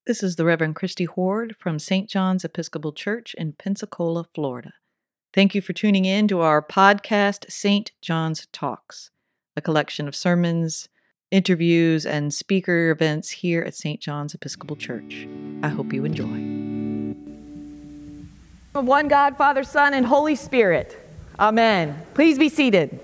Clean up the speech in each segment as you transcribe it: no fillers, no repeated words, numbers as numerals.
This is the Reverend Christy Horde from St. John's Episcopal Church in Pensacola, Florida. Thank you for tuning in to our podcast, St. John's Talks, a collection of sermons, interviews, and speaker events here at St. John's Episcopal Church. I hope you enjoy. One God, Father, Son, and Holy Spirit. Amen. Please be seated.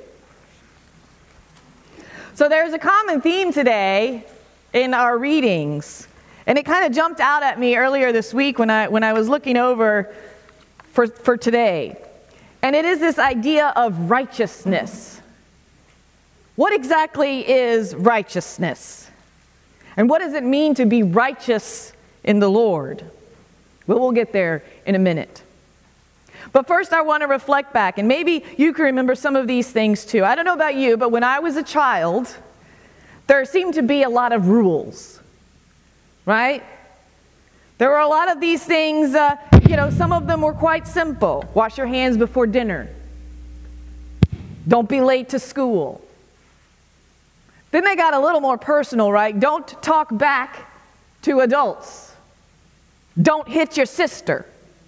So there's a common theme today in our readings. And it kind of jumped out at me earlier this week when I was looking over for today. And it is this idea of righteousness. What exactly is righteousness? And what does it mean to be righteous in the Lord? Well, we'll get there in a minute. But first I want to reflect back, and maybe you can remember some of these things too. I don't know about you, but when I was a child, there seemed to be a lot of rules. Right? There were a lot of these things, some of them were quite simple. Wash your hands before dinner. Don't be late to school. Then they got a little more personal, right? Don't talk back to adults. Don't hit your sister.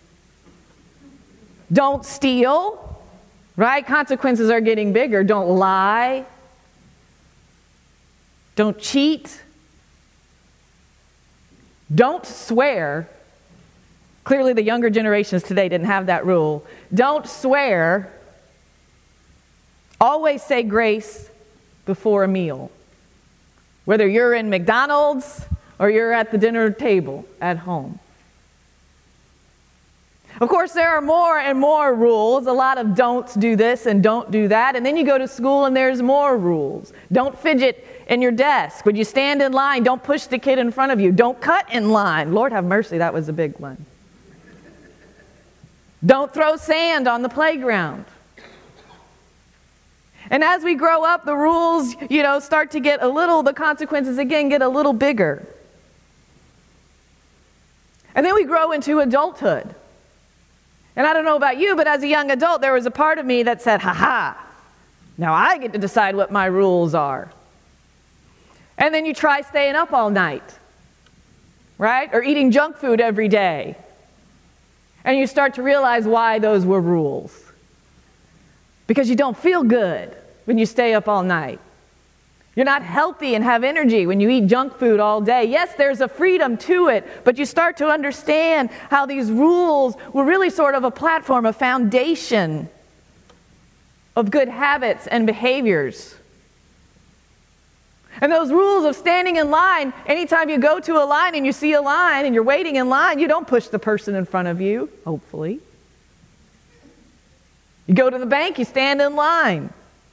Don't steal, right? Consequences are getting bigger. Don't lie. Don't cheat. Don't swear. Clearly the younger generations today didn't have that rule. Don't swear. Always say grace before a meal. Whether you're in McDonald's or you're at the dinner table at home. Of course, there are more and more rules. A lot of don'ts do this and don't do that. And then you go to school and there's more rules. Don't fidget in your desk. When you stand in line, don't push the kid in front of you. Don't cut in line. Lord have mercy, that was a big one. Don't throw sand on the playground. And as we grow up, the rules, start to get the consequences again get a little bigger. And then we grow into adulthood. And I don't know about you, but as a young adult, there was a part of me that said, now I get to decide what my rules are. And then you try staying up all night, right? Or eating junk food every day. And you start to realize why those were rules. Because you don't feel good when you stay up all night. You're not healthy and have energy when you eat junk food all day. Yes, there's a freedom to it, but you start to understand how these rules were really sort of a platform, a foundation of good habits and behaviors. And those rules of standing in line, anytime you go to a line and you see a line and you're waiting in line, you don't push the person in front of you, hopefully. You go to the bank, you stand in line.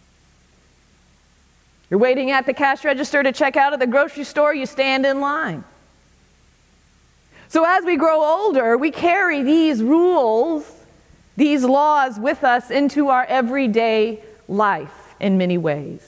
You're waiting at the cash register to check out at the grocery store, you stand in line. So as we grow older, we carry these rules, these laws with us into our everyday life in many ways.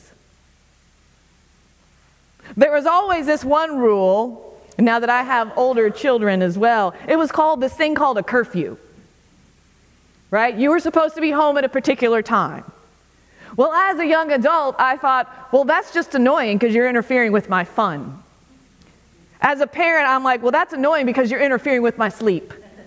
There was always this one rule, and now that I have older children as well, it was called this thing called a curfew. Right? You were supposed to be home at a particular time. Well, as a young adult, I thought, well, that's just annoying because you're interfering with my fun. As a parent, I'm like, well, that's annoying because you're interfering with my sleep.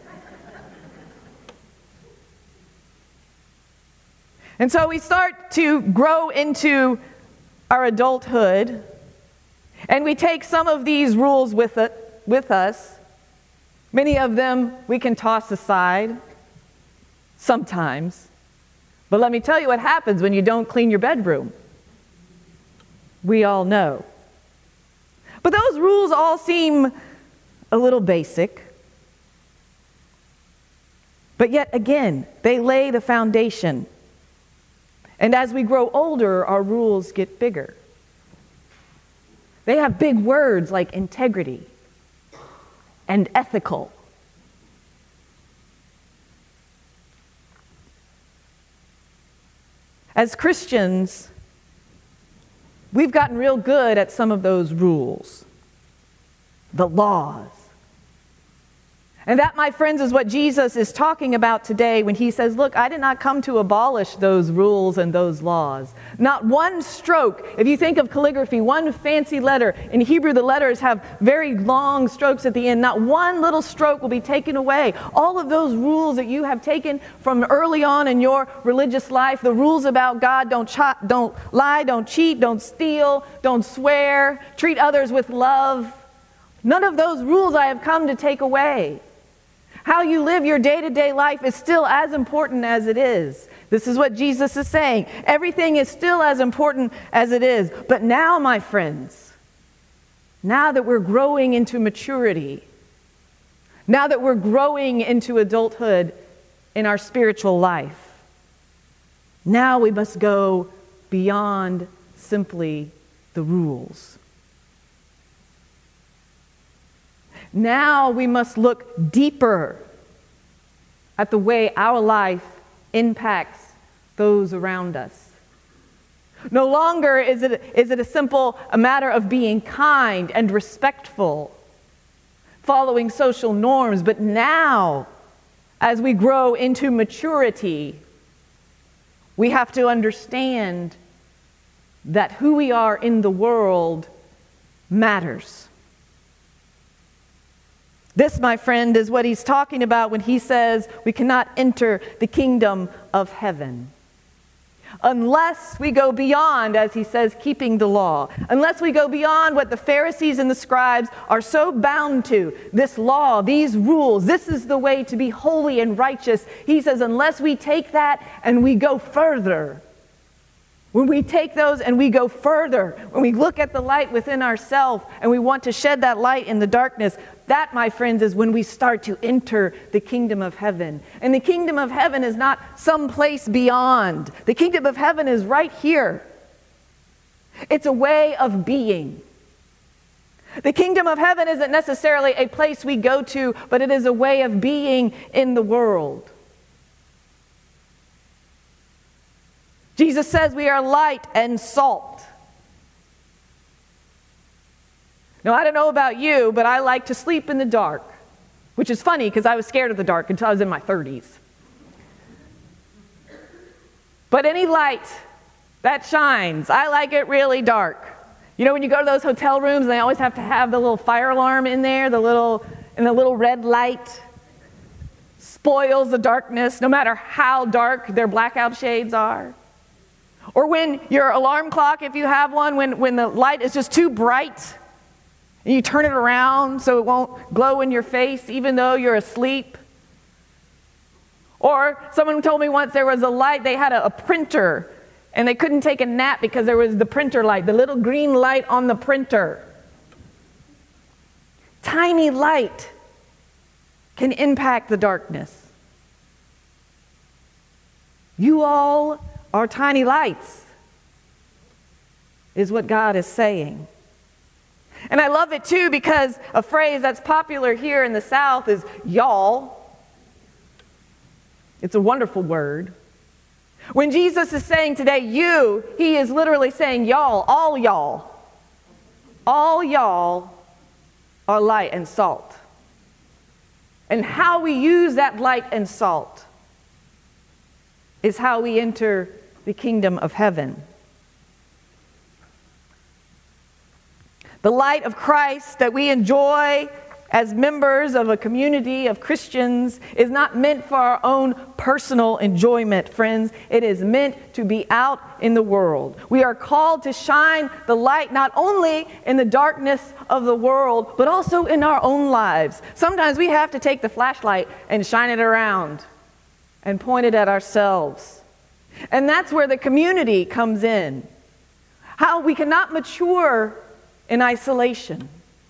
And so we start to grow into our adulthood, and we take some of these rules with us. Many of them we can toss aside sometimes. But let me tell you what happens when you don't clean your bedroom. We all know. But those rules all seem a little basic. But yet again, they lay the foundation. And as we grow older, our rules get bigger. They have big words like integrity and ethical. As Christians, we've gotten real good at some of those rules, the laws. And that, my friends, is what Jesus is talking about today when he says, look, I did not come to abolish those rules and those laws. Not one stroke. If you think of calligraphy, one fancy letter. In Hebrew, the letters have very long strokes at the end. Not one little stroke will be taken away. All of those rules that you have taken from early on in your religious life, the rules about God, don't lie, don't cheat, don't steal, don't swear, treat others with love. None of those rules I have come to take away. How you live your day-to-day life is still as important as it is. This is what Jesus is saying. Everything is still as important as it is. But now, my friends, now that we're growing into maturity, now that we're growing into adulthood in our spiritual life, now we must go beyond simply the rules. Now we must look deeper at the way our life impacts those around us. No longer is it a simple matter of being kind and respectful, following social norms, but now, as we grow into maturity, we have to understand that who we are in the world matters. This, my friend, is what he's talking about when he says we cannot enter the kingdom of heaven unless we go beyond, as he says, keeping the law. Unless we go beyond what the Pharisees and the scribes are so bound to, this law, these rules, this is the way to be holy and righteous. He says unless we take that and we go further, when we take those and we go further, when we look at the light within ourselves and we want to shed that light in the darkness, that, my friends, is when we start to enter the kingdom of heaven. And the kingdom of heaven is not someplace beyond. The kingdom of heaven is right here. It's a way of being. The kingdom of heaven isn't necessarily a place we go to, but it is a way of being in the world. Jesus says we are light and salt. Now, I don't know about you, but I like to sleep in the dark, which is funny because I was scared of the dark until I was in my 30s. But any light that shines, I like it really dark. You know, when you go to those hotel rooms, they always have to have the little fire alarm in there, the little red light spoils the darkness, no matter how dark their blackout shades are. Or when your alarm clock, if you have one, when the light is just too bright, and you turn it around so it won't glow in your face even though you're asleep. Or someone told me once there was a light, they had a printer, and they couldn't take a nap because there was the printer light, the little green light on the printer. Tiny light can impact the darkness. You all are tiny lights, is what God is saying. And I love it too because a phrase that's popular here in the South is y'all. It's a wonderful word. When Jesus is saying today you, he is literally saying y'all, all y'all. All y'all are light and salt. And how we use that light and salt is how we enter the kingdom of heaven. The light of Christ that we enjoy as members of a community of Christians is not meant for our own personal enjoyment, friends. It is meant to be out in the world. We are called to shine the light not only in the darkness of the world, but also in our own lives. Sometimes we have to take the flashlight and shine it around and point it at ourselves. And that's where the community comes in. How we cannot mature in isolation.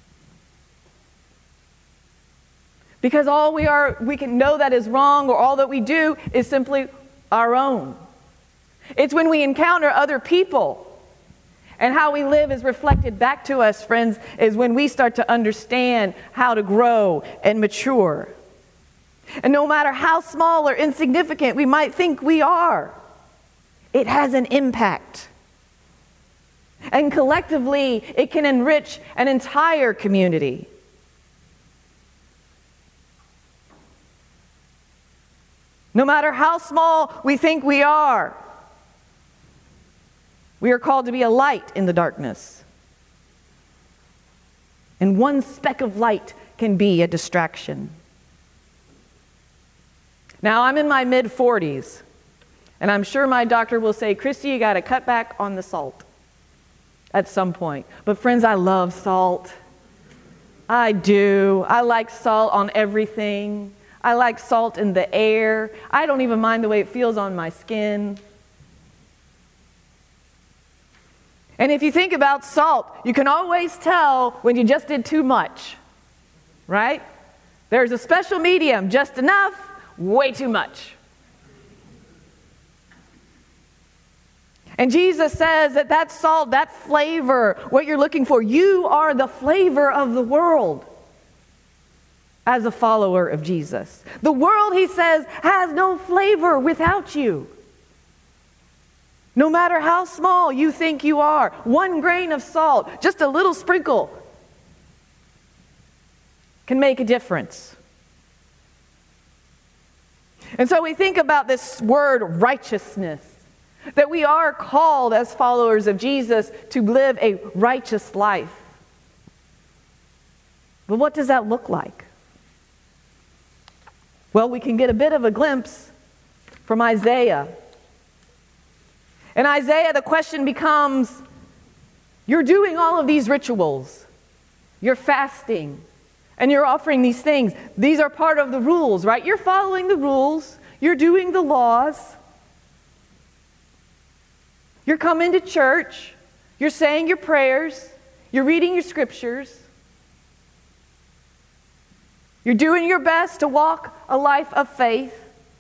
Because all we can know that is wrong, or all that we do is simply our own. It's when we encounter other people and how we live is reflected back to us, friends, is when we start to understand how to grow and mature. And no matter how small or insignificant we might think we are, it has an impact. And collectively, it can enrich an entire community. No matter how small we think we are called to be a light in the darkness. And one speck of light can be a distraction. Now, I'm in my mid-40s, and I'm sure my doctor will say, Christy, you got to cut back on the salt at some point. But friends, I love salt. I do. I like salt on everything. I like salt in the air. I don't even mind the way it feels on my skin. And if you think about salt, you can always tell when you just did too much, right? There's a special medium, just enough, way too much. And Jesus says that salt, that flavor, what you're looking for, you are the flavor of the world as a follower of Jesus. The world, he says, has no flavor without you. No matter how small you think you are, 1 grain of salt, just a little sprinkle, can make a difference. And so we think about this word righteousness, that we are called as followers of Jesus to live a righteous life. But what does that look like? Well, we can get a bit of a glimpse from Isaiah. In Isaiah, the question becomes, you're doing all of these rituals, you're fasting, and you're offering these things. These are part of the rules, right? You're following the rules, you're doing the laws. You're coming to church, you're saying your prayers, you're reading your scriptures. You're doing your best to walk a life of faith.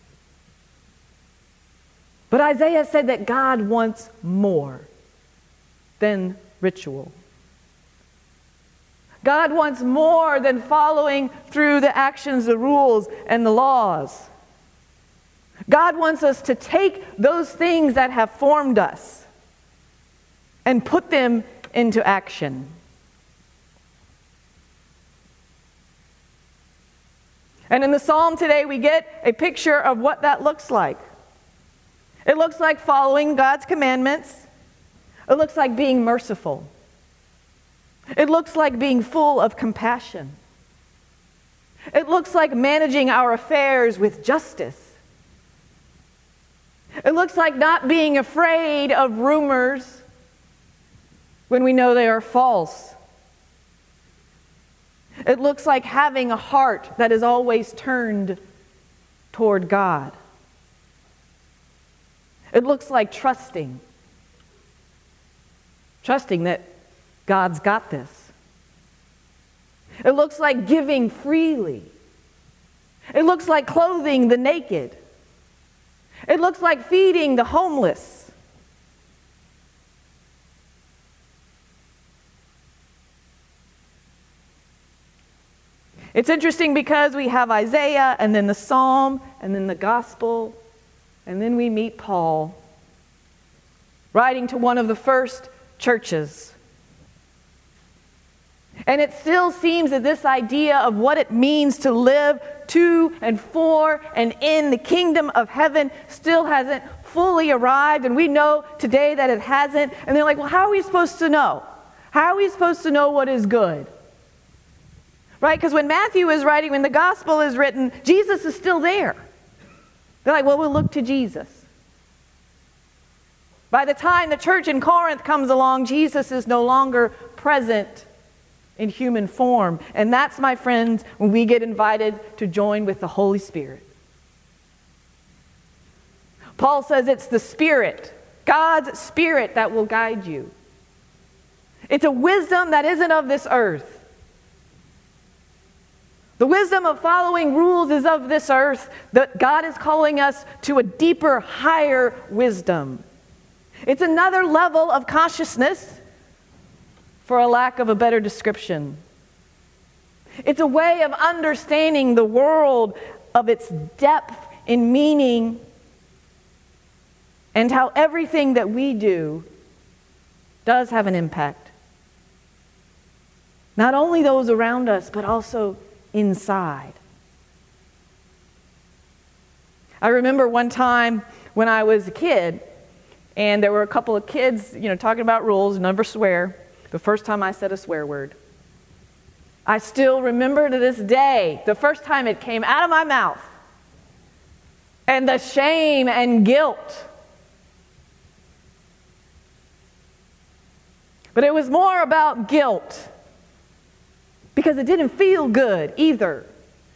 But Isaiah said that God wants more than ritual. God wants more than following through the actions, the rules, and the laws. God wants us to take those things that have formed us and put them into action. And in the psalm today, we get a picture of what that looks like. It looks like following God's commandments. It looks like being merciful. It looks like being full of compassion. It looks like managing our affairs with justice. It looks like not being afraid of rumors when we know they are false. It looks like having a heart that is always turned toward God. It looks like trusting that God's got this. It looks like giving freely. It looks like clothing the naked. It looks like feeding the homeless. It's interesting because we have Isaiah and then the Psalm and then the Gospel. And then we meet Paul, writing to one of the first churches. And it still seems that this idea of what it means to live to and for and in the kingdom of heaven still hasn't fully arrived. And we know today that it hasn't. And they're like, well, how are we supposed to know? How are we supposed to know what is good? Right? Because when Matthew is writing, when the gospel is written, Jesus is still there. They're like, well, we'll look to Jesus. By the time the church in Corinth comes along, Jesus is no longer present in human form. And that's, my friends, when we get invited to join with the Holy Spirit. Paul says it's the Spirit, God's Spirit, that will guide you. It's a wisdom that isn't of this earth. The wisdom of following rules is of this earth, that God is calling us to a deeper, higher wisdom. It's another level of consciousness, for a lack of a better description. It's a way of understanding the world, of its depth in meaning, and how everything that we do does have an impact. Not only those around us, but also inside. I remember one time when I was a kid, and there were a couple of kids, talking about rules, never swear. The first time I said a swear word. I still remember to this day, the first time it came out of my mouth, and the shame and guilt. But it was more about guilt, because it didn't feel good either.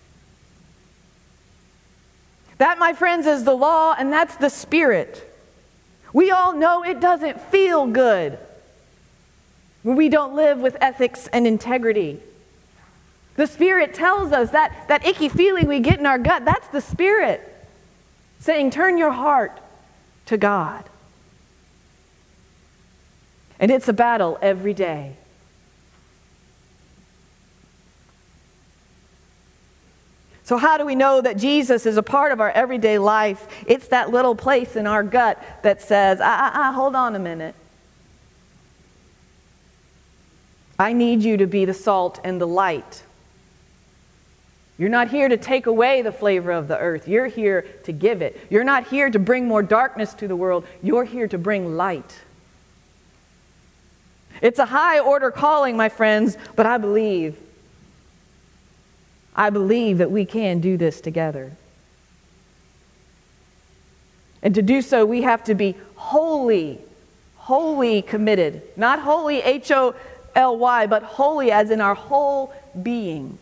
That, my friends, is the law, and that's the Spirit. We all know it doesn't feel good when we don't live with ethics and integrity. The Spirit tells us that icky feeling we get in our gut, that's the Spirit saying, turn your heart to God. And it's a battle every day. So how do we know that Jesus is a part of our everyday life? It's that little place in our gut that says, hold on a minute. I need you to be the salt and the light. You're not here to take away the flavor of the earth. You're here to give it. You're not here to bring more darkness to the world. You're here to bring light. It's a high order calling, my friends, but I believe that we can do this together. And to do so, we have to be wholly committed. Not holy, H-O-L-Y, but holy as in our whole being.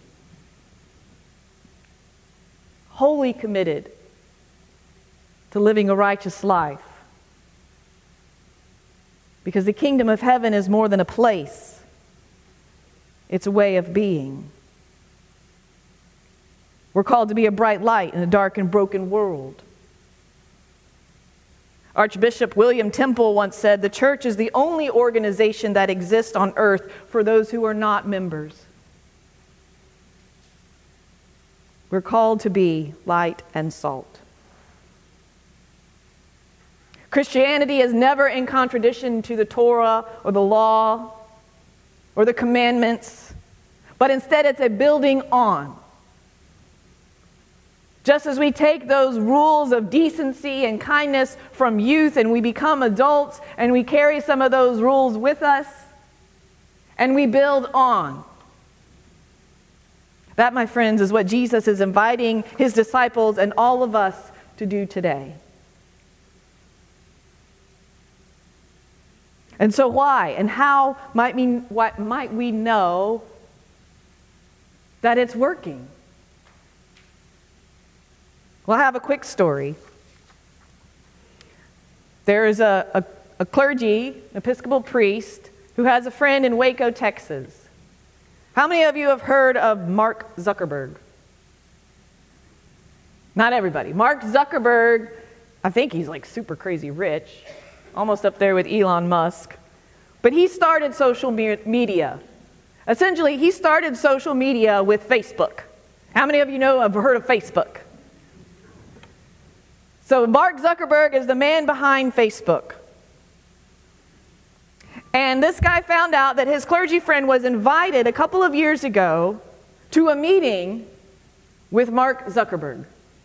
Wholly committed to living a righteous life. Because the kingdom of heaven is more than a place. It's a way of being. We're called to be a bright light in a dark and broken world. Archbishop William Temple once said, "The church is the only organization that exists on earth for those who are not members." We're called to be light and salt. Christianity is never in contradiction to the Torah or the law or the commandments, but instead it's a building on. Just as we take those rules of decency and kindness from youth and we become adults and we carry some of those rules with us and we build on. That, my friends, is what Jesus is inviting his disciples and all of us to do today. And so why and how might we know that it's working? Well, I have a quick story. There is a clergy, Episcopal priest, who has a friend in Waco, Texas. How many of you have heard of Mark Zuckerberg? Not everybody. Mark Zuckerberg, I think he's like super crazy rich, almost up there with Elon Musk. But he started social media. Essentially, he started social media with Facebook. How many of you have heard of Facebook? So Mark Zuckerberg is the man behind Facebook. And this guy found out that his clergy friend was invited a couple of years ago to a meeting with Mark Zuckerberg.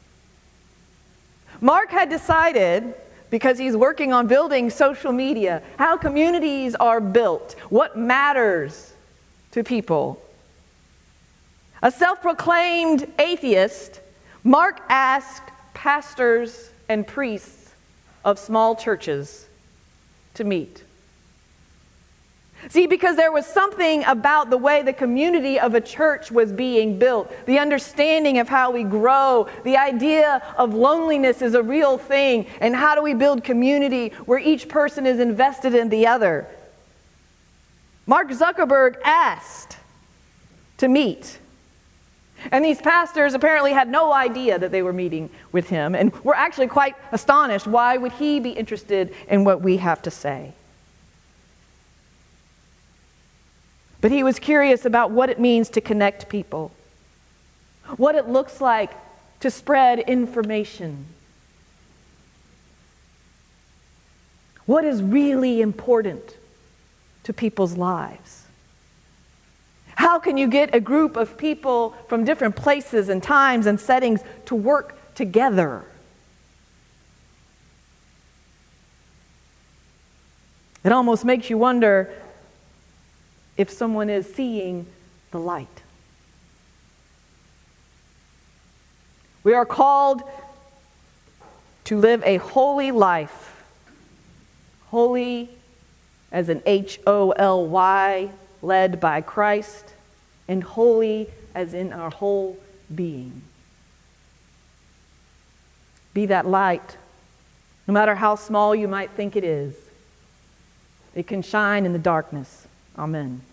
Mark had decided, because he's working on building social media, how communities are built, what matters to people. A self-proclaimed atheist, Mark asked pastors and priests of small churches to meet. See, because there was something about the way the community of a church was being built, the understanding of how we grow, the idea of loneliness is a real thing, and how do we build community where each person is invested in the other. Mark Zuckerberg asked to meet. And these pastors apparently had no idea that they were meeting with him and were actually quite astonished. Why would he be interested in what we have to say? But he was curious about what it means to connect people, what it looks like to spread information, what is really important to people's lives. How can you get a group of people from different places and times and settings to work together It almost makes you wonder if someone is seeing the light. We are called to live a holy life. Holy as in Holy, led by Christ, and holy as in our whole being. Be that light, no matter how small you might think it is. It can shine in the darkness. Amen.